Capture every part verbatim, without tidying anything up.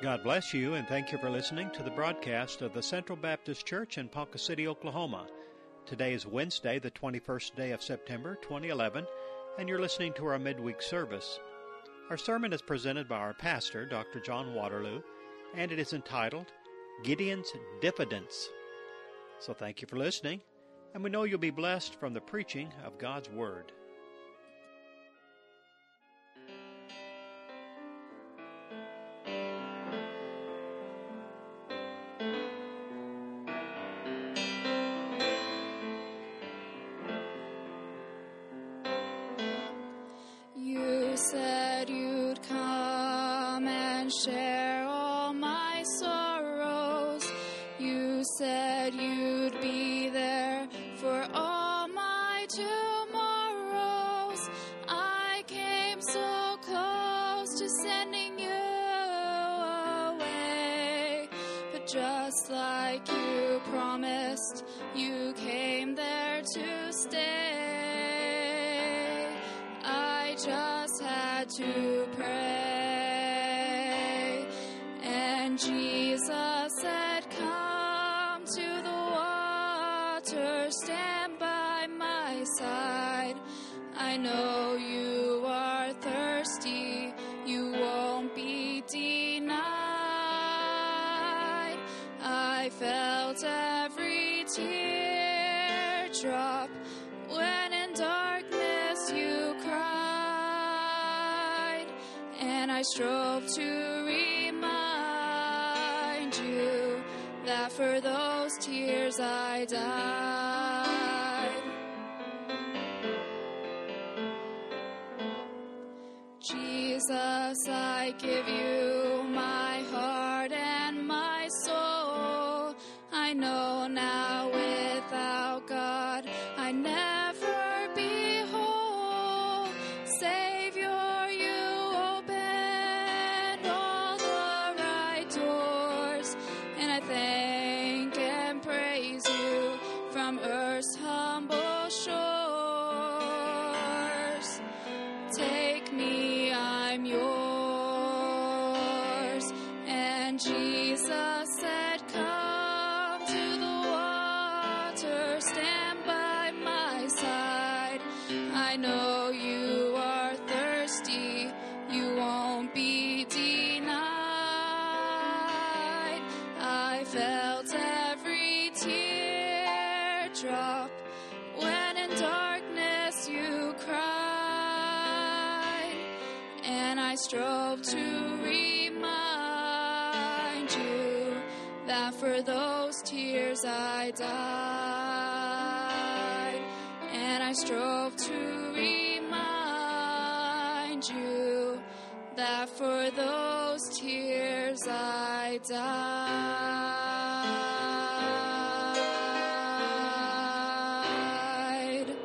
God bless you, and thank you for listening to the broadcast of the Central Baptist Church in Ponca City, Oklahoma. Today is Wednesday, the twenty-first day of September, twenty eleven, and you're listening to our midweek service. Our sermon is presented by our pastor, Doctor John Waterloo, and it is entitled, Gideon's Diffidence. So thank you for listening, and we know you'll be blessed from the preaching of God's Word. You said you'd come and share all my sorrows. You said you'd be there for all my tomorrows. I came so close to sending you away, but just like you promised, you came there to stay. I just had to pray, and Jesus said, come to the water, stand by my side. I know you are thirsty, you won't be denied. I felt every teardrop when in darkness you cried, and I strove to remind you that for those tears I died. Jesus, I give you my heart and my soul. I know now without God I never be whole. Savior, you opened all the right doors, and I thank and praise you from earth's humble shores. Take me, I'm yours. And Jesus said, come to the water, stand by my side. I know you are thirsty, you won't be denied. I felt every teardrop when in darkness you cried, and I strove to remind you that for those tears I died, and I strove to remind you that for those tears I died.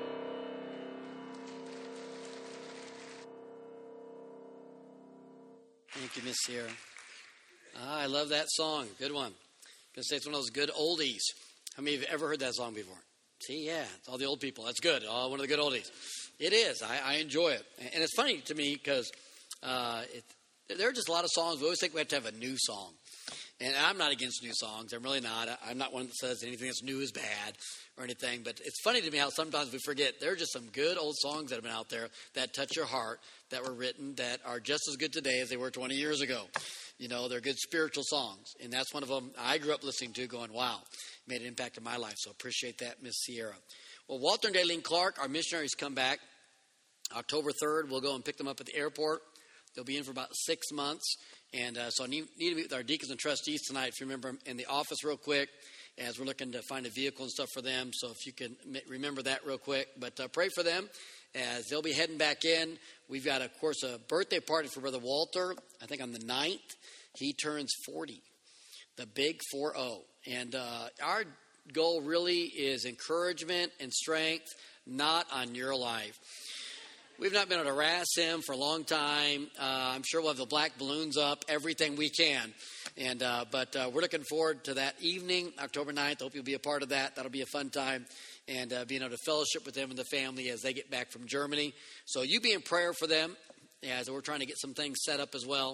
Thank you, Miss Sierra. Ah, I love that song. Good one. I'm going to say it's one of those good oldies. How many of you have ever heard that song before? See, yeah, it's all the old people. That's good. Oh, one of the good oldies. It is. I, I enjoy it. And it's funny to me because uh, it, there are just a lot of songs. We always think we have to have a new song. And I'm not against new songs. I'm really not. I'm not one that says anything that's new is bad or anything. But it's funny to me how sometimes we forget there are just some good old songs that have been out there that touch your heart, that were written, that are just as good today as they were twenty years ago. You know, they're good spiritual songs. And that's one of them I grew up listening to going, wow, made an impact in my life. So appreciate that, Miss Sierra. Well, Walter and Daylene Clark, our missionaries, come back October third. We'll go and pick them up at the airport. They'll be in for about six months. And uh, so I need, need to meet with our deacons and trustees tonight, if you remember, in the office real quick, as we're looking to find a vehicle and stuff for them. So if you can remember that real quick. But uh, pray for them as they'll be heading back in. We've got, of course, a birthday party for Brother Walter, I think on the ninth. He turns forty, the big four oh. And uh, our goal really is encouragement and strength, not on your life. We've not been able to harass him for a long time. Uh, I'm sure we'll have the black balloons up, everything we can. And uh, But uh, we're looking forward to that evening, October ninth. I hope you'll be a part of that. That'll be a fun time. And uh, being able to fellowship with them and the family as they get back from Germany. So you be in prayer for them as we're trying to get some things set up as well.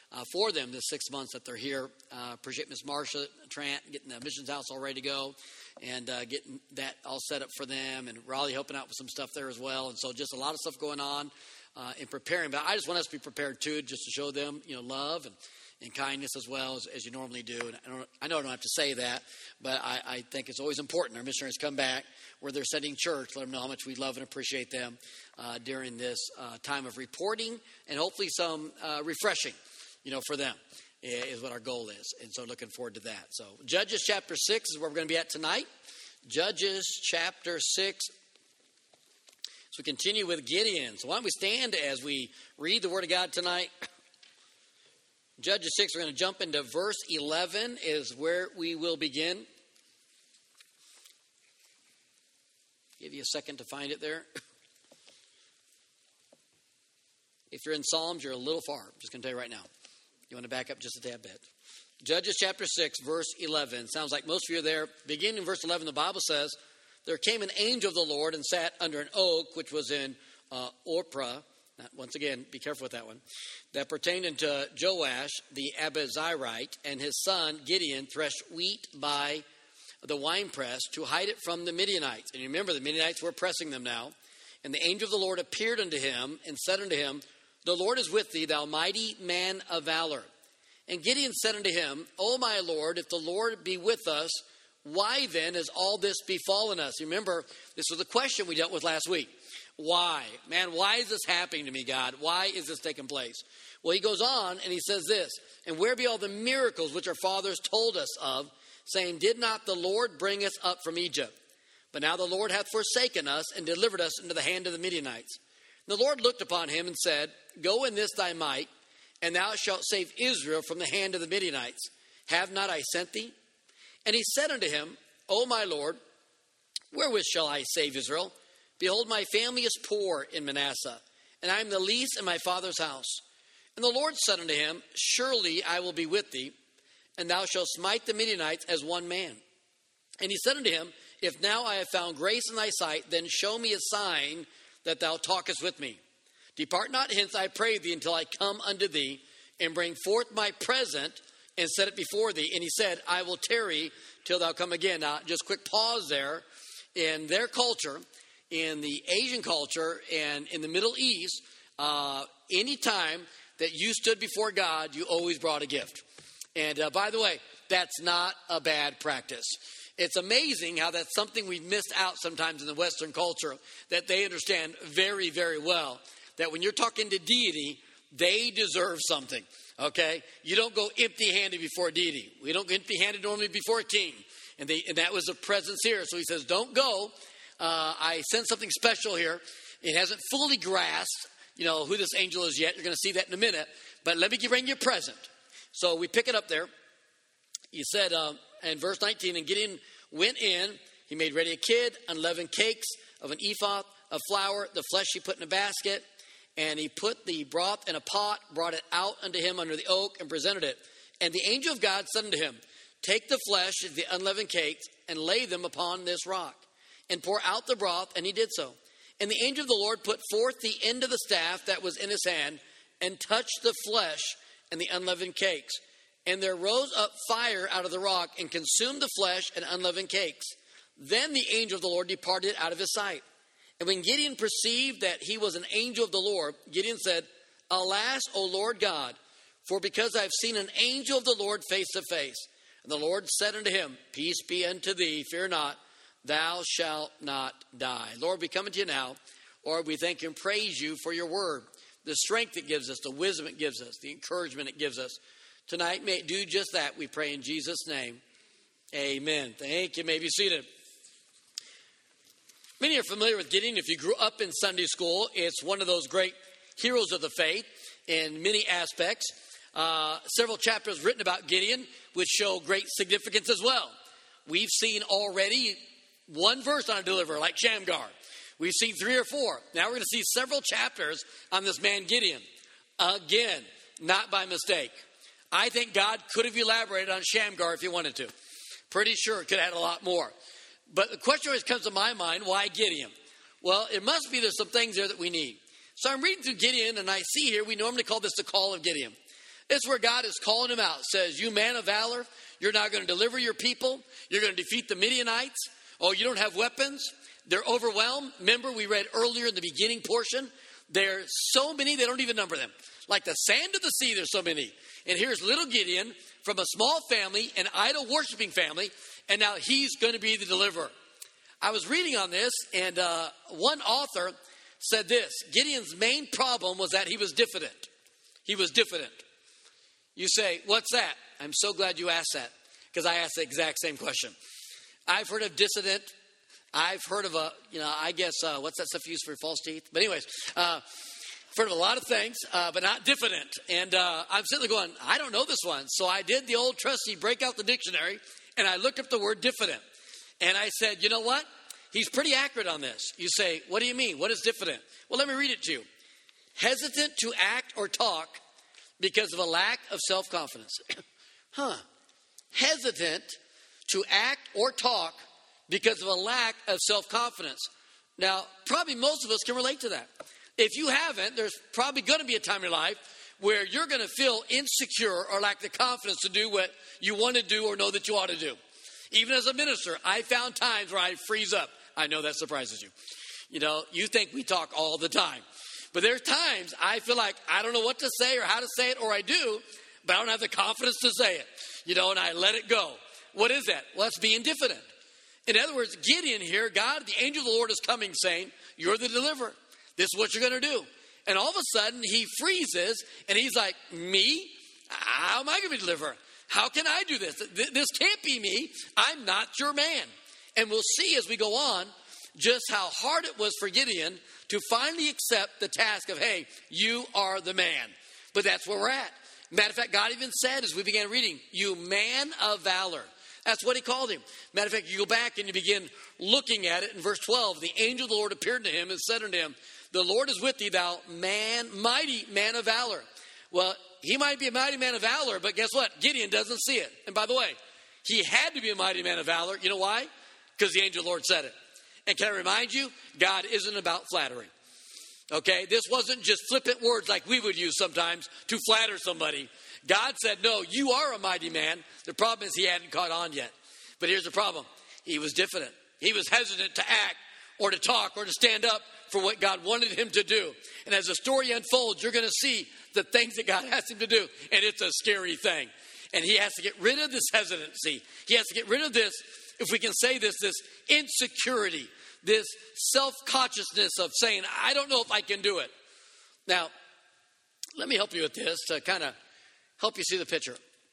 uh, for them this six months that they're here. Uh, appreciate Miss Marsha Trant getting the missions house all ready to go and uh, getting that all set up for them, and Raleigh helping out with some stuff there as well. And so just a lot of stuff going on uh, in preparing. But I just want us to be prepared too, just to show them, you know, love and, and kindness as well as, as you normally do. And I, don't, I know I don't have to say that, but I, I think it's always important our missionaries come back where they're sending church, let them know how much we love and appreciate them uh, during this uh, time of reporting and hopefully some uh, refreshing, you know, for them is what our goal is. And so looking forward to that. So Judges chapter six is where we're going to be at tonight. Judges chapter six. So we continue with Gideon. So why don't we stand as we read the Word of God tonight. Judges six, we're going to jump into verse eleven is where we will begin. Give you a second to find it there. If you're in Psalms, you're a little far. I'm just going to tell you right now. You want to back up just a tad bit. Judges chapter six, verse eleven. Sounds like most of you are there. Beginning in verse eleven, the Bible says, there came an angel of the Lord and sat under an oak, which was in uh, Orpah. Now, once again, be careful with that one. That pertained unto Joash, the Abizarite, and his son Gideon threshed wheat by the winepress to hide it from the Midianites. And you remember, the Midianites were oppressing them now. And the angel of the Lord appeared unto him and said unto him, the Lord is with thee, thou mighty man of valor. And Gideon said unto him, O my Lord, if the Lord be with us, why then has all this befallen us? You remember, this was a question we dealt with last week. Why? Man, why is this happening to me, God? Why is this taking place? Well, he goes on and he says this, and where be all the miracles which our fathers told us of, saying, did not the Lord bring us up from Egypt? But now the Lord hath forsaken us and delivered us into the hand of the Midianites. And the Lord looked upon him and said, go in this thy might, and thou shalt save Israel from the hand of the Midianites. Have not I sent thee? And he said unto him, O my Lord, wherewith shall I save Israel? Behold, my family is poor in Manasseh, and I am the least in my father's house. And the Lord said unto him, surely I will be with thee, and thou shalt smite the Midianites as one man. And he said unto him, if now I have found grace in thy sight, then show me a sign that thou talkest with me. Depart not hence, I pray thee, until I come unto thee, and bring forth my present, and set it before thee. And he said, I will tarry till thou come again. Now, just quick pause there. In their culture, in the Asian culture, and in the Middle East, uh, any time that you stood before God, you always brought a gift. And uh, by the way, that's not a bad practice. It's amazing how that's something we've missed out sometimes in the Western culture that they understand very, very well. That when you're talking to deity, they deserve something, okay? You don't go empty-handed before a deity. We don't go empty-handed normally before a king. And, they, and that was the presence here. So he says, don't go. Uh, I sense something special here. It hasn't fully grasped, you know, who this angel is yet. You're going to see that in a minute. But let me bring you a present. So we pick it up there. He said uh, in verse nineteen, and Gideon went in. He made ready a kid, unleavened cakes of an ephah of flour. The flesh he put in a basket. And he put the broth in a pot, brought it out unto him under the oak, and presented it. And the angel of God said unto him, take the flesh of the unleavened cakes, and lay them upon this rock, and pour out the broth. And he did so. And the angel of the Lord put forth the end of the staff that was in his hand, and touched the flesh and the unleavened cakes. And there rose up fire out of the rock, and consumed the flesh and unleavened cakes. Then the angel of the Lord departed out of his sight. And when Gideon perceived that he was an angel of the Lord, Gideon said, alas, O Lord God, for because I have seen an angel of the Lord face to face. And the Lord said unto him, peace be unto thee, fear not, thou shalt not die. Lord, we come unto you now. Lord, we thank you and praise you for your word, the strength it gives us, the wisdom it gives us, the encouragement it gives us. Tonight, may it do just that, we pray in Jesus' name. Amen. Thank you. You may be seated. Many are familiar with Gideon. If you grew up in Sunday school, it's one of those great heroes of the faith in many aspects. Uh, several chapters written about Gideon, which show great significance as well. We've seen already one verse on a deliverer, like Shamgar. We've seen three or four. Now we're going to see several chapters on this man Gideon. Again, not by mistake. I think God could have elaborated on Shamgar if he wanted to. Pretty sure it could have had a lot more. But the question always comes to my mind, why Gideon? Well, it must be there's some things there that we need. So I'm reading through Gideon, and I see here, we normally call this the call of Gideon. It's where God is calling him out. Says, you man of valor, you're not going to deliver your people. You're going to defeat the Midianites. Oh, you don't have weapons. They're overwhelmed. Remember, we read earlier in the beginning portion, there's so many, they don't even number them. Like the sand of the sea, there's so many. And here's little Gideon from a small family, an idol-worshiping family, and now he's going to be the deliverer. I was reading on this, and uh, one author said this. Gideon's main problem was that he was diffident. He was diffident. You say, what's that? I'm so glad you asked that, because I asked the exact same question. I've heard of dissident. I've heard of a, you know, I guess, uh, what's that stuff used for false teeth? But anyways, uh, I've heard of a lot of things, uh, but not diffident. And uh, I'm sitting there going, I don't know this one. So I did the old trusty break out the dictionary, and I looked up the word diffident. And I said, you know what? He's pretty accurate on this. You say, what do you mean? What is diffident? Well, let me read it to you. Hesitant to act or talk because of a lack of self-confidence. huh. Hesitant to act or talk because of a lack of self-confidence. Now, probably most of us can relate to that. If you haven't, there's probably going to be a time in your life where you're going to feel insecure or lack the confidence to do what you want to do or know that you ought to do. Even as a minister, I found times where I freeze up. I know that surprises you. You know, you think we talk all the time. But there's times I feel like I don't know what to say or how to say it, or I do, but I don't have the confidence to say it. You know, and I let it go. What is that? Well, that's being diffident. In other words, Gideon here, God, the angel of the Lord is coming saying, you're the deliverer. This is what you're going to do. And all of a sudden, he freezes, and he's like, me? How am I going to be deliverer? How can I do this? This can't be me. I'm not your man. And we'll see as we go on just how hard it was for Gideon to finally accept the task of, hey, you are the man. But that's where we're at. Matter of fact, God even said as we began reading, you man of valor. That's what he called him. Matter of fact, you go back and you begin looking at it in verse twelve. The angel of the Lord appeared to him and said unto him, the Lord is with thee, thou man, mighty man of valor. Well, he might be a mighty man of valor, but guess what? Gideon doesn't see it. And by the way, he had to be a mighty man of valor. You know why? Because the angel of the Lord said it. And can I remind you, God isn't about flattery. Okay? This wasn't just flippant words like we would use sometimes to flatter somebody. God said, no, you are a mighty man. The problem is he hadn't caught on yet. But here's the problem. He was diffident. He was hesitant to act or to talk or to stand up for what God wanted him to do. And as the story unfolds, you're going to see the things that God asked him to do. And it's a scary thing. And he has to get rid of this hesitancy. He has to get rid of this, if we can say this, this insecurity, this self-consciousness of saying, I don't know if I can do it. Now, let me help you with this to kind of help you see the picture.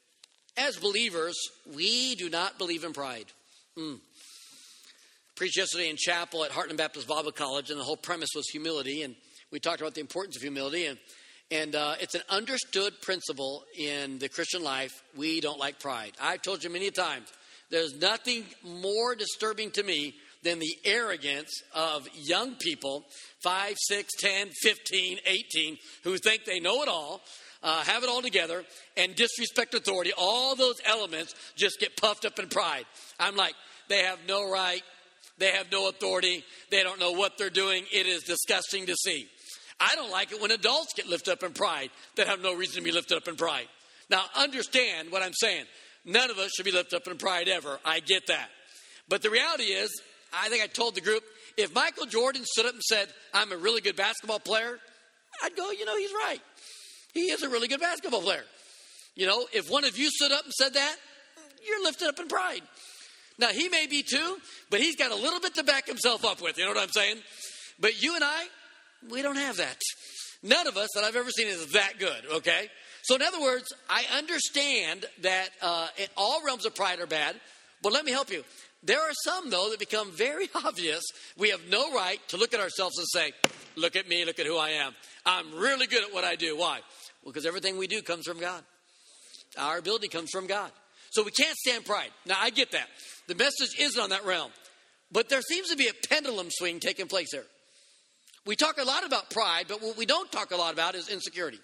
As believers, we do not believe in pride. Hmm. Preached yesterday in chapel at Heartland Baptist Bible College, and the whole premise was humility, and we talked about the importance of humility, and and uh, it's an understood principle in the Christian life. We don't like pride. I've told you many times, there's nothing more disturbing to me than the arrogance of young people, five, six, ten, fifteen, eighteen, who think they know it all, uh, have it all together, and disrespect authority. All those elements just get puffed up in pride. I'm like, they have no right. They have no authority. They don't know what they're doing. It is disgusting to see. I don't like it when adults get lifted up in pride that have no reason to be lifted up in pride. Now, understand what I'm saying. None of us should be lifted up in pride ever. I get that. But the reality is, I think I told the group, if Michael Jordan stood up and said, I'm a really good basketball player, I'd go, you know, he's right. He is a really good basketball player. You know, if one of you stood up and said that, you're lifted up in pride. Now, he may be too, but he's got a little bit to back himself up with. You know what I'm saying? But you and I, we don't have that. None of us that I've ever seen is that good, okay? So in other words, I understand that uh, in all realms of pride are bad, but let me help you. There are some, though, that become very obvious. We have no right to look at ourselves and say, look at me, look at who I am. I'm really good at what I do. Why? Well, because everything we do comes from God. Our ability comes from God. So we can't stand pride. Now, I get that. The message isn't on that realm. But there seems to be a pendulum swing taking place here. We talk a lot about pride, but what we don't talk a lot about is insecurity.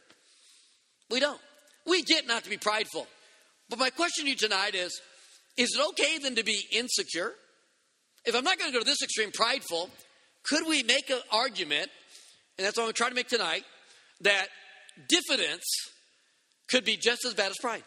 We don't. We get not to be prideful. But my question to you tonight is, is it okay then to be insecure? If I'm not going to go to this extreme, prideful, could we make an argument, and that's what I'm trying to make tonight, that diffidence could be just as bad as pride.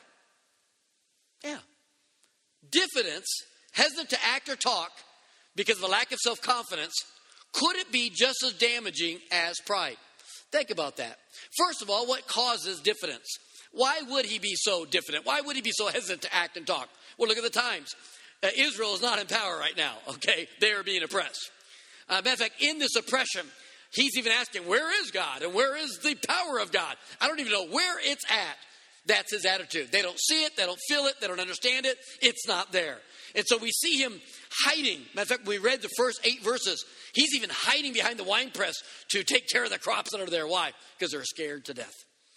Yeah. Diffidence, hesitant to act or talk because of a lack of self-confidence, could it be just as damaging as pride? Think about that. First of all, what causes diffidence? Why would he be so diffident? Why would he be so hesitant to act and talk? Well, look at the times. Uh, Israel is not in power right now, okay? They are being oppressed. Uh, matter of fact, in this oppression, he's even asking, where is God? And where is the power of God? I don't even know where it's at. That's his attitude. They don't see it. They don't feel it. They don't understand it. It's not there. And so we see him hiding. Matter of fact, we read the first eight verses. He's even hiding behind the winepress to take care of the crops that are there. Why? Because they're scared to death.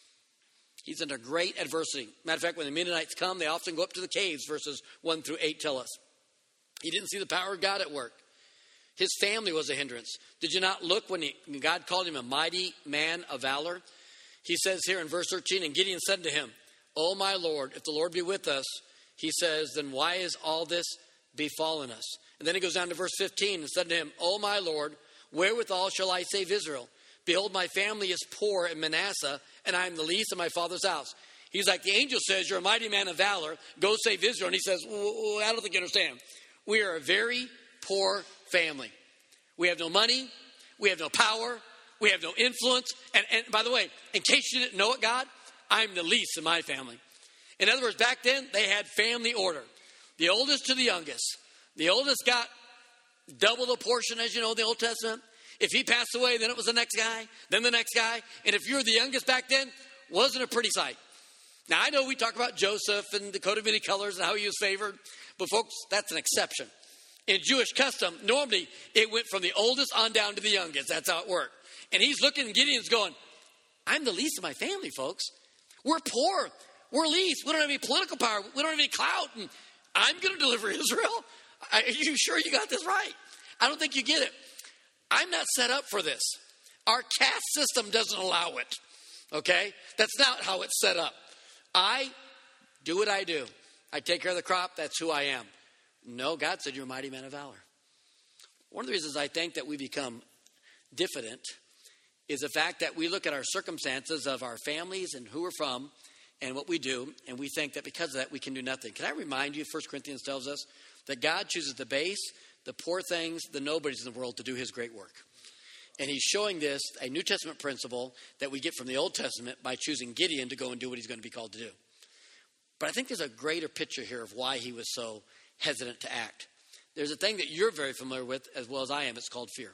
He's under great adversity. Matter of fact, when the Mennonites come, they often go up to the caves, verses one through eight tell us. He didn't see the power of God at work. His family was a hindrance. Did you not look when, he, when God called him a mighty man of valor? He says here in verse thirteen, and Gideon said to him, "O my Lord, if the Lord be with us," he says, "then why is all this befallen us?" And then he goes down to verse fifteen and said to him, "O my Lord, wherewithal shall I save Israel? Behold, my family is poor in Manasseh, and I am the least in my father's house." He's like, the angel says, "You're a mighty man of valor. Go save Israel." And he says, well, I don't think you understand. We are a very poor family. We have no money. We have no power. We have no influence. And, and by the way, in case you didn't know it, God, I'm the least in my family. In other words, back then, they had family order. The oldest to the youngest. The oldest got double the portion, as you know, in the Old Testament. If he passed away, then it was the next guy, then the next guy. And if you were the youngest back then, wasn't a pretty sight. Now, I know we talk about Joseph and the coat of many colors and how he was favored. But folks, that's an exception. In Jewish custom, normally it went from the oldest on down to the youngest. That's how it worked. And he's looking, and Gideon's going, I'm the least of my family, folks. We're poor. We're least. We don't have any political power. We don't have any clout. And I'm going to deliver Israel? Are you sure you got this right? I don't think you get it. I'm not set up for this. Our caste system doesn't allow it. Okay? That's not how it's set up. I do what I do. I take care of the crop. That's who I am. No, God said you're a mighty man of valor. One of the reasons I think that we become diffident is the fact that we look at our circumstances of our families and who we're from and what we do, and we think that because of that we can do nothing. Can I remind you, First Corinthians tells us that God chooses the base, the poor things, the nobodies in the world to do his great work. And he's showing this, a New Testament principle that we get from the Old Testament by choosing Gideon to go and do what he's going to be called to do. But I think there's a greater picture here of why he was so hesitant to act. There's a thing that you're very familiar with as well as I am. It's called fear.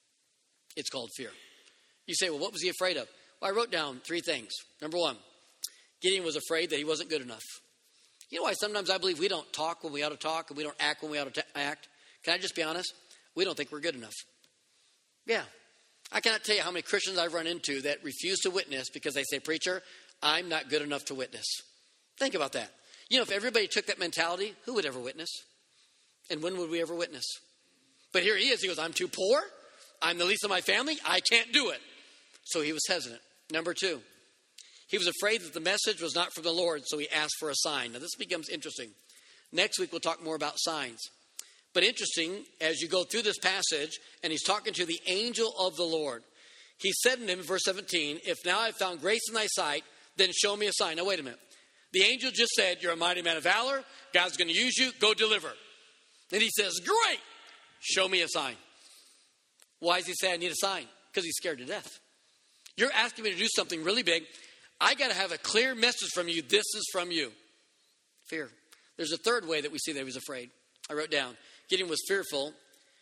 It's called fear. You say, well, what was he afraid of? Well, I wrote down three things. Number one, Gideon was afraid that he wasn't good enough. You know why sometimes I believe we don't talk when we ought to talk and we don't act when we ought to act? Can I just be honest? We don't think we're good enough. Yeah. I cannot tell you how many Christians I've run into that refuse to witness because they say, preacher, I'm not good enough to witness. Think about that. You know, if everybody took that mentality, who would ever witness? And when would we ever witness? But here he is. He goes, I'm too poor. I'm the least of my family. I can't do it. So he was hesitant. Number two, he was afraid that the message was not from the Lord, so he asked for a sign. Now, this becomes interesting. Next week, we'll talk more about signs. But interesting, as you go through this passage, and he's talking to the angel of the Lord. He said to him in verse seventeen, if now I've found grace in thy sight, then show me a sign. Now, wait a minute. The angel just said, you're a mighty man of valor. God's going to use you. Go deliver. And he says, great. Show me a sign. Why does he say I need a sign? Because he's scared to death. You're asking me to do something really big. I got to have a clear message from you. This is from you. Fear. There's a third way that we see that he was afraid. I wrote down, Gideon was fearful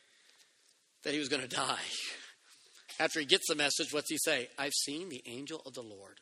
that he was going to die. After he gets the message, what's he say? I've seen the angel of the Lord.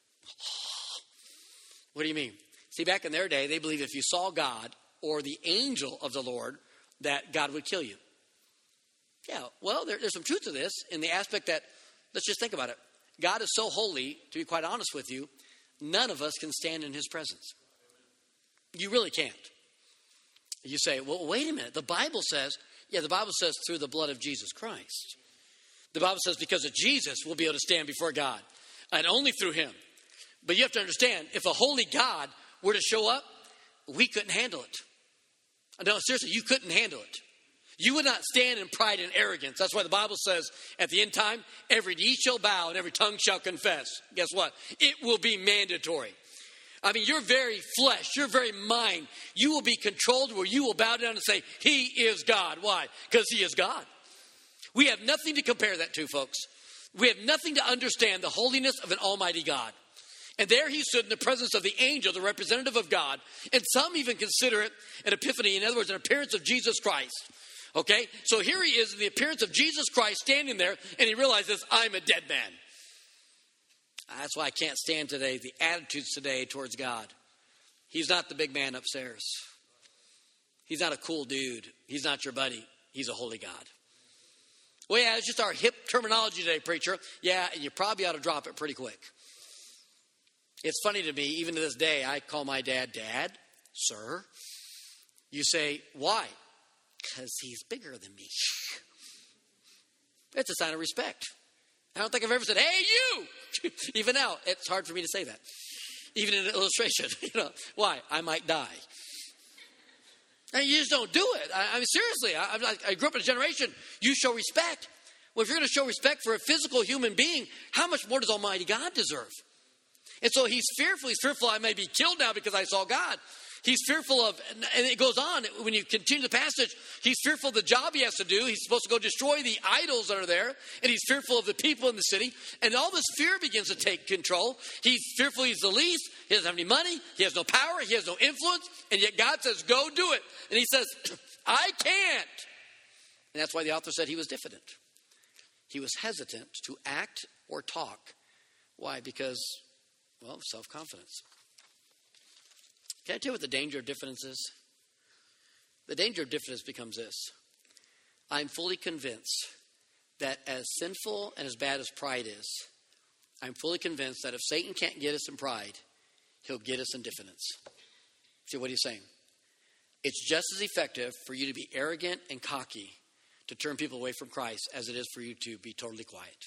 What do you mean? See, back in their day, they believed if you saw God or the angel of the Lord, that God would kill you. Yeah, well, there, there's some truth to this in the aspect that, let's just think about it. God is so holy, to be quite honest with you, none of us can stand in his presence. You really can't. You say, well, wait a minute. The Bible says, yeah, the Bible says through the blood of Jesus Christ. The Bible says because of Jesus, we'll be able to stand before God. And only through him. But you have to understand, if a holy God were to show up, we couldn't handle it. No, seriously, you couldn't handle it. You would not stand in pride and arrogance. That's why the Bible says at the end time, every knee shall bow and every tongue shall confess. Guess what? It will be mandatory. I mean, your very flesh, your very mind, you will be controlled where you will bow down and say, he is God. Why? Because he is God. We have nothing to compare that to, folks. We have nothing to understand the holiness of an almighty God. And there he stood in the presence of the angel, the representative of God. And some even consider it an epiphany. In other words, an appearance of Jesus Christ. Okay? So here he is in the appearance of Jesus Christ standing there. And he realizes, I'm a dead man. That's why I can't stand today, the attitudes today towards God. He's not the big man upstairs. He's not a cool dude. He's not your buddy. He's a holy God. Well, yeah, it's just our hip terminology today, preacher. Yeah, and you probably ought to drop it pretty quick. It's funny to me, even to this day, I call my dad, Dad, sir. You say, why? Because he's bigger than me. It's a sign of respect. I don't think I've ever said, hey, you. Even now, it's hard for me to say that. Even in an illustration. You know, why? I might die. And you just don't do it. I, I mean, seriously, I, I grew up in a generation, you show respect. Well, if you're going to show respect for a physical human being, how much more does Almighty God deserve? And so he's fearful. He's fearful I may be killed now because I saw God. He's fearful of, and it goes on, when you continue the passage, he's fearful of the job he has to do. He's supposed to go destroy the idols that are there. And he's fearful of the people in the city. And all this fear begins to take control. He's fearful he's the least. He doesn't have any money. He has no power. He has no influence. And yet God says, go do it. And he says, I can't. And that's why the author said he was diffident. He was hesitant to act or talk. Why? Because, well, self-confidence. Can I tell you what the danger of diffidence is? The danger of diffidence becomes this. I'm fully convinced that as sinful and as bad as pride is, I'm fully convinced that if Satan can't get us in pride, he'll get us in diffidence. See what he's saying? It's just as effective for you to be arrogant and cocky to turn people away from Christ as it is for you to be totally quiet.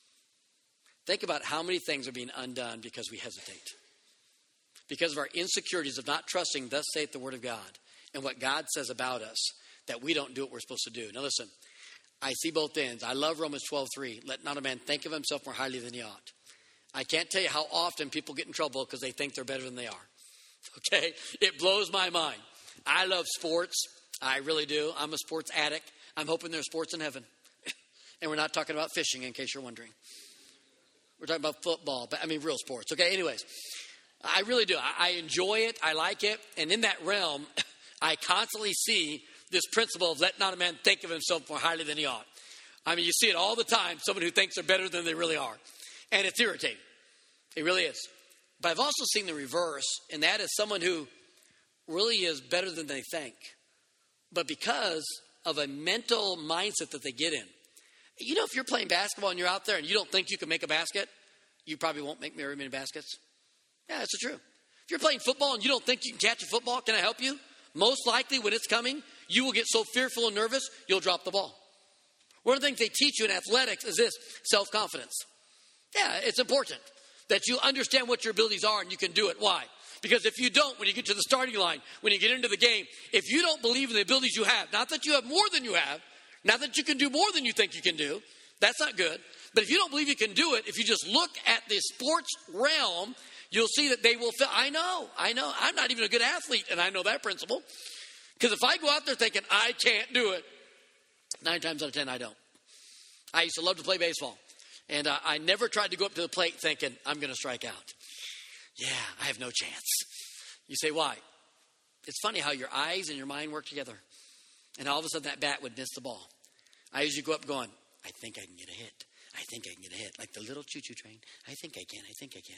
Think about how many things are being undone because we hesitate. Because of our insecurities of not trusting, thus saith the word of God, and what God says about us, that we don't do what we're supposed to do. Now listen, I see both ends. I love Romans twelve three. Let not a man think of himself more highly than he ought. I can't tell you how often people get in trouble because they think they're better than they are. Okay? It blows my mind. I love sports. I really do. I'm a sports addict. I'm hoping there's sports in heaven. And we're not talking about fishing, in case you're wondering. We're talking about football, but I mean real sports. Okay, anyways. I really do. I enjoy it. I like it. And in that realm, I constantly see this principle of let not a man think of himself more highly than he ought. I mean, you see it all the time, someone who thinks they're better than they really are. And it's irritating. It really is. But I've also seen the reverse, and that is someone who really is better than they think. But because of a mental mindset that they get in. You know, if you're playing basketball and you're out there and you don't think you can make a basket, you probably won't make very many baskets. Yeah, that's true. If you're playing football and you don't think you can catch a football, can I help you? Most likely when it's coming, you will get so fearful and nervous, you'll drop the ball. One of the things they teach you in athletics is this, self-confidence. Yeah, it's important that you understand what your abilities are and you can do it. Why? Because if you don't, when you get to the starting line, when you get into the game, if you don't believe in the abilities you have, not that you have more than you have, not that you can do more than you think you can do, that's not good. But if you don't believe you can do it, if you just look at the sports realm, you'll see that they will fail. I know, I know. I'm not even a good athlete, and I know that principle. Because if I go out there thinking, I can't do it, nine times out of ten, I don't. I used to love to play baseball. And uh, I never tried to go up to the plate thinking, I'm going to strike out. Yeah, I have no chance. You say, why? It's funny how your eyes and your mind work together. And all of a sudden, that bat would miss the ball. I usually go up going, I think I can get a hit. I think I can get a hit. Like the little choo-choo train. I think I can. I think I can.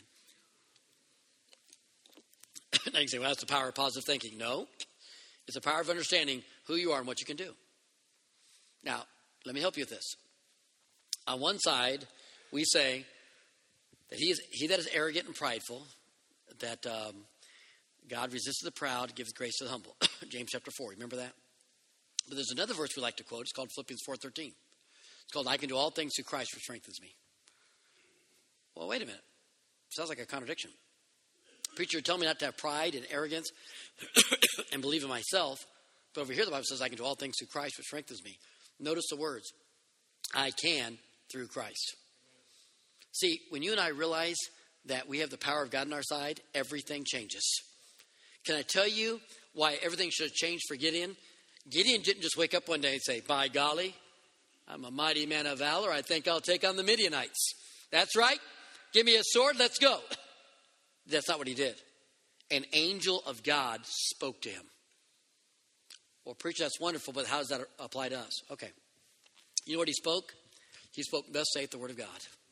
Now you say, well, that's the power of positive thinking. No, it's the power of understanding who you are and what you can do. Now, let me help you with this. On one side, we say that he is he that is arrogant and prideful, that um, God resists the proud, gives grace to the humble. James chapter four, remember that? But there's another verse we like to quote. It's called Philippians four thirteen. It's called, I can do all things through Christ who strengthens me. Well, wait a minute. Sounds like a contradiction. Preacher, tell me not to have pride and arrogance and believe in myself. But over here, the Bible says, I can do all things through Christ, which strengthens me. Notice the words. I can through Christ. See, when you and I realize that we have the power of God on our side, everything changes. Can I tell you why everything should have changed for Gideon? Gideon didn't just wake up one day and say, by golly, I'm a mighty man of valor. I think I'll take on the Midianites. That's right. Give me a sword. Let's go. That's not what he did. An angel of God spoke to him. Well, preacher, that's wonderful, but how does that apply to us? Okay. You know what he spoke? He spoke, thus saith the word of God.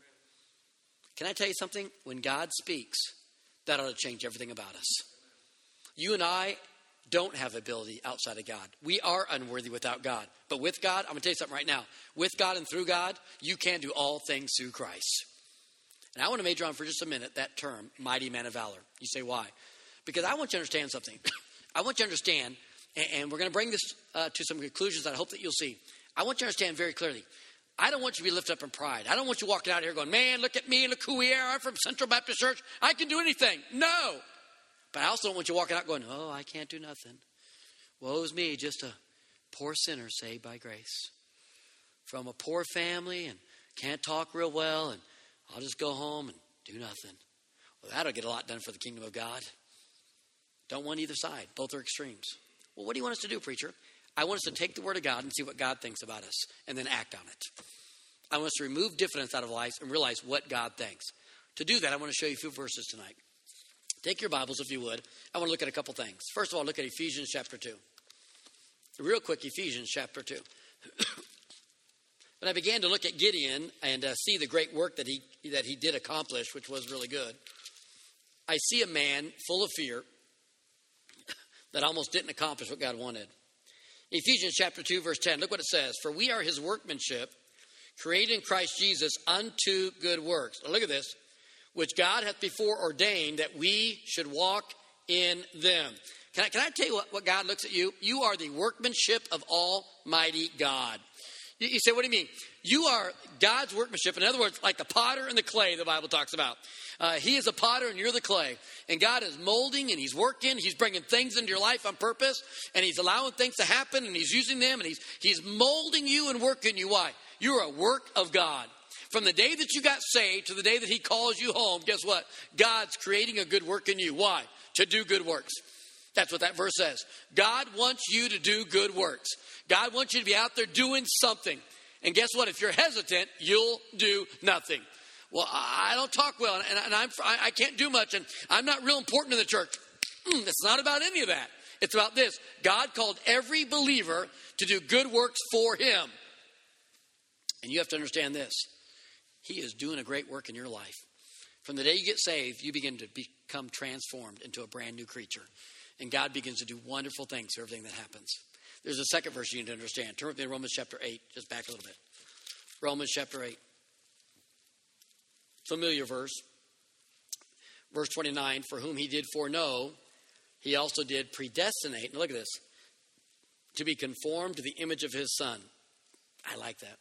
Can I tell you something? When God speaks, that ought to change everything about us. You and I don't have ability outside of God. We are unworthy without God. But with God, I'm going to tell you something right now. With God and through God, you can do all things through Christ. And I want to major on for just a minute that term, mighty man of valor. You say, why? Because I want you to understand something. I want you to understand, and we're going to bring this uh, to some conclusions that I hope that you'll see. I want you to understand very clearly. I don't want you to be lifted up in pride. I don't want you walking out here going, man, look at me, look who we are. I'm from Central Baptist Church. I can do anything. No. But I also don't want you walking out going, oh, I can't do nothing. Woe's me, just a poor sinner saved by grace. From a poor family and can't talk real well, and I'll just go home and do nothing. Well, that'll get a lot done for the kingdom of God. Don't want either side. Both are extremes. Well, what do you want us to do, preacher? I want us to take the word of God and see what God thinks about us and then act on it. I want us to remove diffidence out of life and realize what God thinks. To do that, I want to show you a few verses tonight. Take your Bibles, if you would. I want to look at a couple things. First of all, look at Ephesians chapter two. Real quick, Ephesians chapter two. When I began to look at Gideon and uh, see the great work that he that he did accomplish, which was really good, I see a man full of fear that almost didn't accomplish what God wanted. Ephesians chapter two, verse ten, look what it says. For we are his workmanship, created in Christ Jesus unto good works. Now look at this. Which God hath before ordained that we should walk in them. Can I, can I tell you what, what God looks at you? You are the workmanship of Almighty God. You, you say, what do you mean? You are God's workmanship. In other words, like the potter and the clay the Bible talks about. Uh, he is a potter and you're the clay. And God is molding and he's working. He's bringing things into your life on purpose. And he's allowing things to happen and he's using them. And he's, he's molding you and working you. Why? You're a work of God. From the day that you got saved to the day that he calls you home, guess what? God's creating a good work in you. Why? To do good works. That's what that verse says. God wants you to do good works. God wants you to be out there doing something. And guess what? If you're hesitant, you'll do nothing. Well, I don't talk well, and, and I'm, I can't do much, and I'm not real important in the church. Mm, it's not about any of that. It's about this. God called every believer to do good works for him. And you have to understand this. He is doing a great work in your life. From the day you get saved, you begin to become transformed into a brand new creature. And God begins to do wonderful things for everything that happens. There's a second verse you need to understand. Turn with me to Romans chapter eight. Just back a little bit. Romans chapter eight. Familiar verse. Verse twenty-nine. For whom he did foreknow, he also did predestinate. Now look at this. To be conformed to the image of his Son. I like that.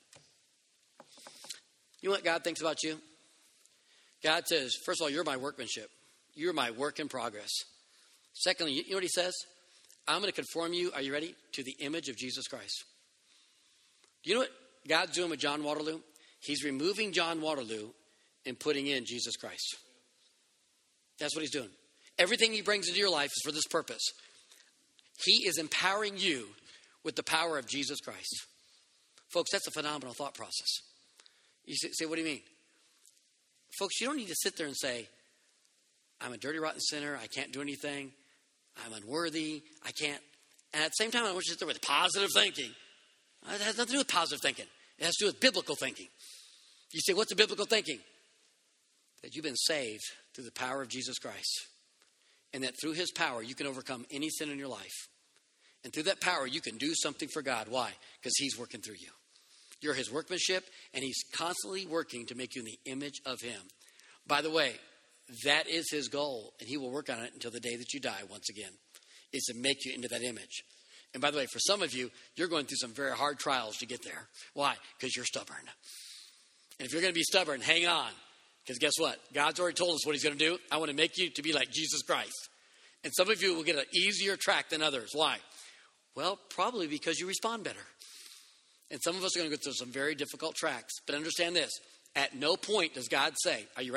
You know what God thinks about you? God says, first of all, you're my workmanship. You're my work in progress. Secondly, you know what he says? I'm going to conform you, are you ready, to the image of Jesus Christ. Do you know what God's doing with John Waterloo? He's removing John Waterloo and putting in Jesus Christ. That's what he's doing. Everything he brings into your life is for this purpose. He is empowering you with the power of Jesus Christ. Folks, that's a phenomenal thought process. You say, say, what do you mean? Folks, you don't need to sit there and say, I'm a dirty, rotten sinner. I can't do anything. I'm unworthy. I can't. And at the same time, I want you to sit there with positive thinking. It has nothing to do with positive thinking. It has to do with biblical thinking. You say, what's the biblical thinking? That you've been saved through the power of Jesus Christ. And that through his power, you can overcome any sin in your life. And through that power, you can do something for God. Why? Because he's working through you. You're his workmanship, and he's constantly working to make you in the image of him. By the way, that is his goal, and he will work on it until the day that you die once again, is to make you into that image. And by the way, for some of you, you're going through some very hard trials to get there. Why? Because you're stubborn. And if you're going to be stubborn, hang on. Because guess what? God's already told us what he's going to do. I want to make you to be like Jesus Christ. And some of you will get an easier track than others. Why? Well, probably because you respond better. And some of us are going to go through some very difficult tracks. But understand this. At no point does God say, are you ready?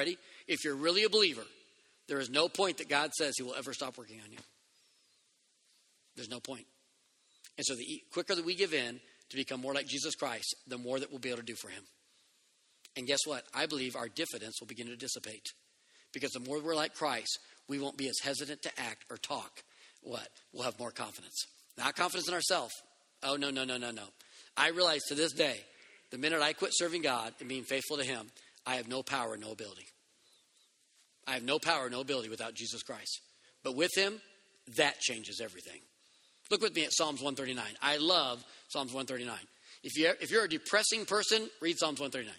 if you're really a believer, there is no point that God says he will ever stop working on you. There's no point. And so the quicker that we give in to become more like Jesus Christ, the more that we'll be able to do for him. And guess what? I believe our diffidence will begin to dissipate. Because the more we're like Christ, we won't be as hesitant to act or talk. What? We'll have more confidence. Not confidence in ourselves. Oh, no, no, no, no, no. I realize to this day, the minute I quit serving God and being faithful to him, I have no power, no ability. I have no power, no ability without Jesus Christ. But with him, that changes everything. Look with me at Psalms one thirty-nine. I love Psalms one thirty-nine. If you're, if you're a depressing person, read Psalms one thirty-nine.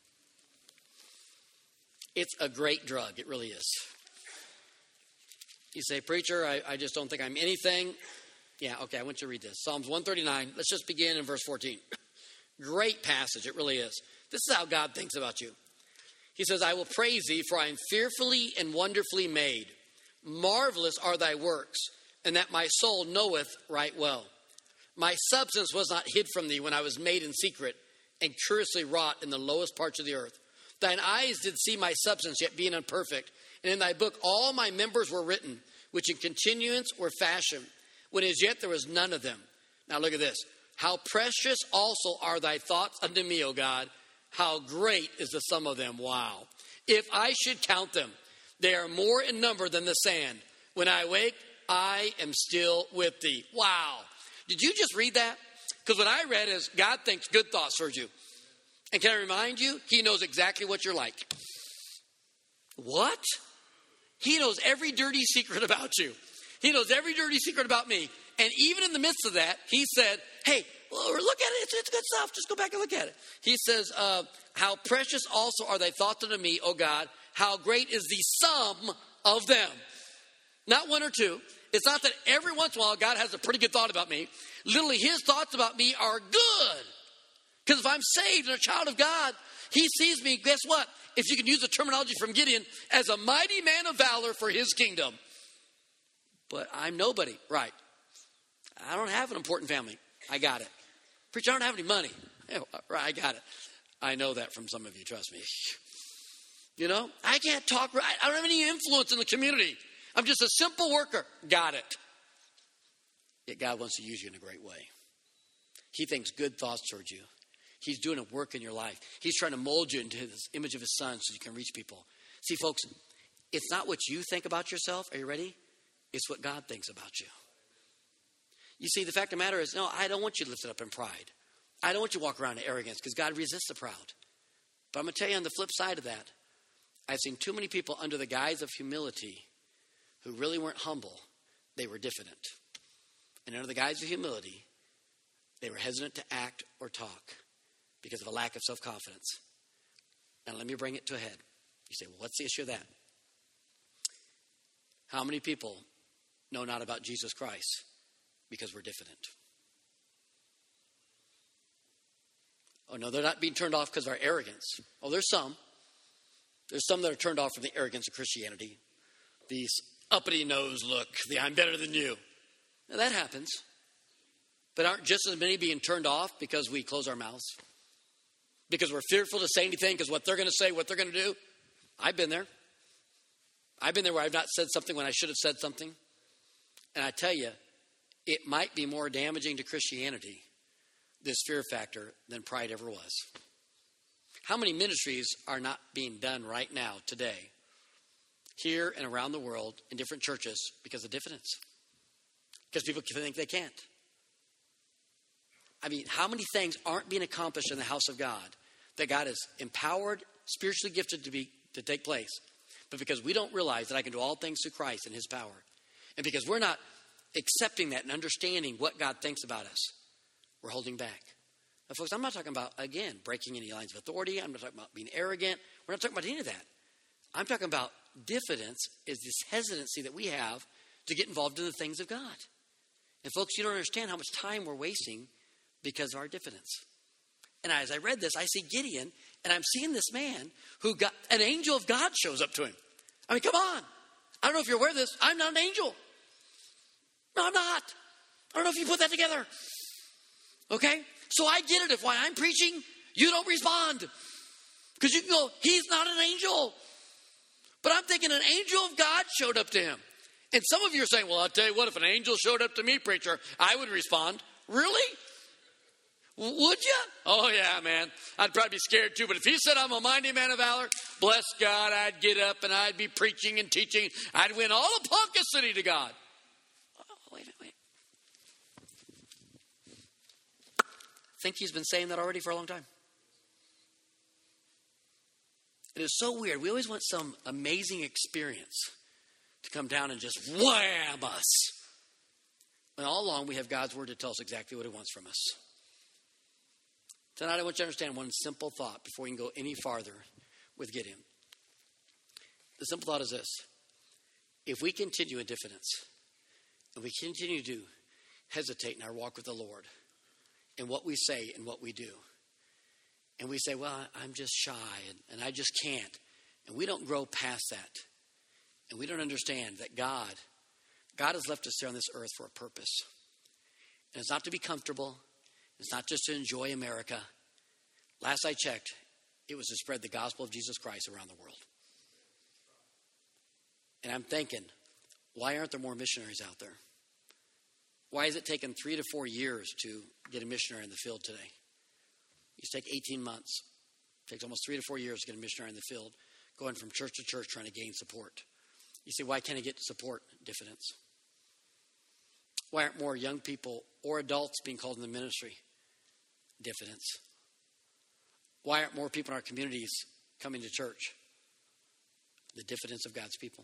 It's a great drug. It really is. You say, preacher, I, I just don't think I'm anything. Yeah, okay, I want you to read this. Psalms one thirty-nine. Let's just begin in verse fourteen. Great passage. It really is. This is how God thinks about you. He says, I will praise thee, for I am fearfully and wonderfully made. Marvelous are thy works, and that my soul knoweth right well. My substance was not hid from thee when I was made in secret, and curiously wrought in the lowest parts of the earth. Thine eyes did see my substance, yet being imperfect. And in thy book all my members were written, which in continuance were fashioned, when as yet there was none of them. Now look at this. How precious also are thy thoughts unto me, O God. How great is the sum of them. Wow. If I should count them, they are more in number than the sand. When I wake, I am still with thee. Wow. Did you just read that? Because what I read is God thinks good thoughts towards you. And can I remind you, he knows exactly what you're like. What? He knows every dirty secret about you. He knows every dirty secret about me. And even in the midst of that, he said, hey, well, look at it. It's, it's good stuff. Just go back and look at it. He says, uh, how precious also are thy thoughts unto me, O God. How great is the sum of them. Not one or two. It's not that every once in a while God has a pretty good thought about me. Literally, his thoughts about me are good. Because if I'm saved and a child of God, he sees me, guess what? If you can use the terminology from Gideon, as a mighty man of valor for his kingdom. But I'm nobody. Right. I don't have an important family. I got it. Preacher, I don't have any money. Yeah, right, I got it. I know that from some of you, trust me. You know, I can't talk right. I don't have any influence in the community. I'm just a simple worker. Got it. Yet God wants to use you in a great way. He thinks good thoughts towards you. He's doing a work in your life. He's trying to mold you into this image of his son so you can reach people. See, folks, it's not what you think about yourself. Are you ready? It's what God thinks about you. You see, the fact of the matter is, no, I don't want you lifted up in pride. I don't want you to walk around in arrogance because God resists the proud. But I'm going to tell you on the flip side of that, I've seen too many people under the guise of humility who really weren't humble. They were diffident. And under the guise of humility, they were hesitant to act or talk because of a lack of self-confidence. Now, let me bring it to a head. You say, well, what's the issue of that? How many people know not about Jesus Christ because we're diffident? Oh, no, they're not being turned off because of our arrogance. Oh, there's some. There's some that are turned off from the arrogance of Christianity. These uppity nose look, the I'm better than you. Now, that happens. But aren't just as many being turned off because we close our mouths? Because we're fearful to say anything because what they're going to say, what they're going to do? I've been there. I've been there where I've not said something when I should have said something. And I tell you, it might be more damaging to Christianity, this fear factor, than pride ever was. How many ministries are not being done right now, today, here and around the world in different churches because of diffidence? Because people think they can't. I mean, how many things aren't being accomplished in the house of God that God has empowered, spiritually gifted to be to take place? But because we don't realize that I can do all things through Christ and his power. And because we're not accepting that and understanding what God thinks about us, we're holding back. Now, folks, I'm not talking about, again, breaking any lines of authority. I'm not talking about being arrogant. We're not talking about any of that. I'm talking about diffidence is this hesitancy that we have to get involved in the things of God. And folks, you don't understand how much time we're wasting because of our diffidence. And as I read this, I see Gideon, and I'm seeing this man who got, an angel of God shows up to him. I mean, come on. I don't know if you're aware of this. I'm not an angel. No, I'm not. I don't know if you put that together. Okay? So I get it if while I'm preaching, you don't respond. Because you can go, he's not an angel. But I'm thinking an angel of God showed up to him. And some of you are saying, well, I'll tell you what, if an angel showed up to me, preacher, I would respond, really? Would you? Oh, yeah, man. I'd probably be scared too. But if he said I'm a mighty man of valor, bless God, I'd get up and I'd be preaching and teaching. I'd win all of Ponca City to God. Oh, wait a minute, wait. I think he's been saying that already for a long time. It is so weird. We always want some amazing experience to come down and just wham us. And all along, we have God's word to tell us exactly what he wants from us. Tonight, I want you to understand one simple thought before we can go any farther with Gideon. The simple thought is this. If we continue in diffidence, and we continue to hesitate in our walk with the Lord, in what we say and what we do, and we say, well, I'm just shy, and, and I just can't, and we don't grow past that, and we don't understand that God, God has left us here on this earth for a purpose. And it's not to be comfortable. It's not just to enjoy America. Last I checked, it was to spread the gospel of Jesus Christ around the world. And I'm thinking, why aren't there more missionaries out there? Why has it taken three to four years to get a missionary in the field today? It used to take eighteen months. It takes almost three to four years to get a missionary in the field, going from church to church trying to gain support. You say, why can't I get support? Diffidence. Why aren't more young people or adults being called in the ministry? Diffidence. Why aren't more people in our communities coming to church? The diffidence of God's people.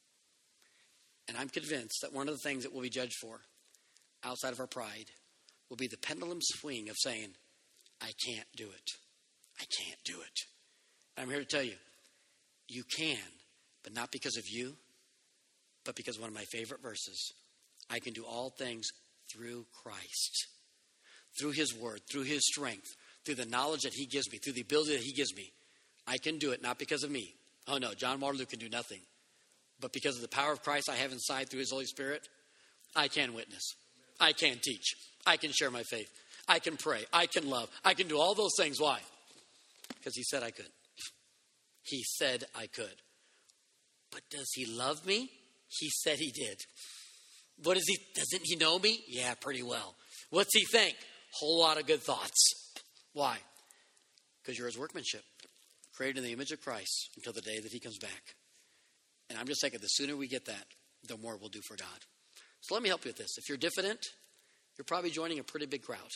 And I'm convinced that one of the things that we'll be judged for, outside of our pride, will be the pendulum swing of saying, I can't do it. I can't do it. And I'm here to tell you, you can, but not because of you, but because of one of my favorite verses. I can do all things through Christ, through his word, through his strength, through the knowledge that he gives me, through the ability that he gives me. I can do it, not because of me. Oh no, John Waterloo can do nothing. But because of the power of Christ I have inside through his Holy Spirit, I can witness. I can teach. I can share my faith. I can pray. I can love. I can do all those things. Why? Because he said I could. He said I could. But does he love me? He said he did. What is he? Doesn't he know me? Yeah, pretty well. What's he think? Whole lot of good thoughts. Why? Because you're his workmanship, created in the image of Christ until the day that he comes back. And I'm just thinking, the sooner we get that, the more we'll do for God. So let me help you with this. If you're diffident, you're probably joining a pretty big crowd.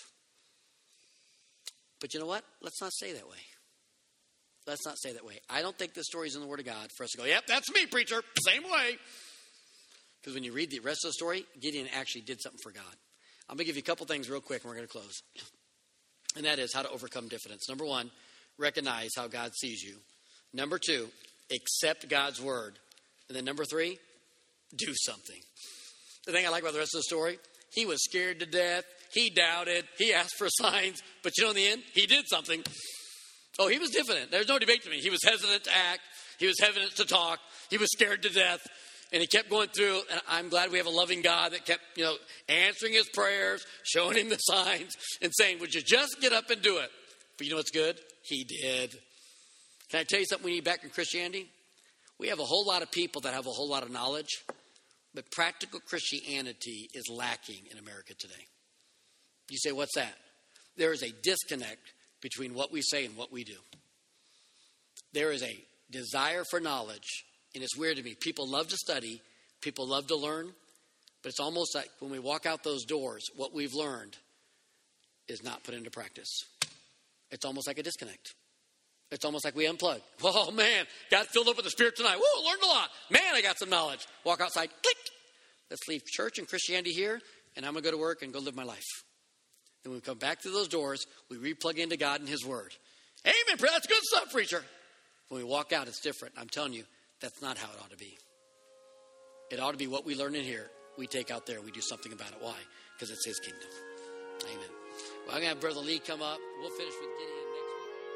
But you know what? Let's not say that way. Let's not say that way. I don't think this story is in the Word of God for us to go, yep, that's me, preacher. Same way. Because when you read the rest of the story, Gideon actually did something for God. I'm going to give you a couple things real quick and we're going to close. And that is how to overcome diffidence. Number one, recognize how God sees you. Number two, accept God's word. And then number three, do something. The thing I like about the rest of the story, he was scared to death. He doubted. He asked for signs. But you know, in the end, he did something. Oh, he was diffident. There's no debate to me. He was hesitant to act. He was hesitant to talk. He was scared to death. And he kept going through, and I'm glad we have a loving God that kept, you know, answering his prayers, showing him the signs, and saying, would you just get up and do it? But you know what's good? He did. Can I tell you something we need back in Christianity? We have a whole lot of people that have a whole lot of knowledge, but practical Christianity is lacking in America today. You say, what's that? There is a disconnect between what we say and what we do. There is a desire for knowledge. And it's weird to me. People love to study. People love to learn. But it's almost like when we walk out those doors, what we've learned is not put into practice. It's almost like a disconnect. It's almost like we unplug. Oh, man, got filled up with the Spirit tonight. Woo, learned a lot. Man, I got some knowledge. Walk outside. Click. Let's leave church and Christianity here, and I'm going to go to work and go live my life. Then when we come back through those doors, we re-plug into God and his word. Amen. That's good stuff, preacher. When we walk out, it's different. I'm telling you. That's not how it ought to be. It ought to be what we learn in here, we take out there, we do something about it. Why? Because it's his kingdom. Amen. Well, I'm going to have Brother Lee come up. We'll finish with Gideon next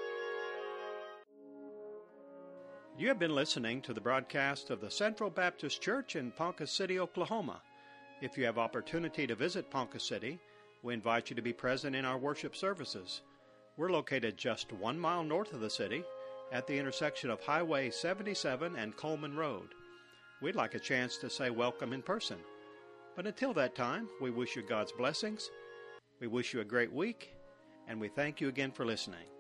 week. You have been listening to the broadcast of the Central Baptist Church in Ponca City, Oklahoma. If you have opportunity to visit Ponca City, we invite you to be present in our worship services. We're located just one mile north of the city, at the intersection of Highway seventy-seven and Coleman Road. We'd like a chance to say welcome in person. But until that time, we wish you God's blessings, we wish you a great week, and we thank you again for listening.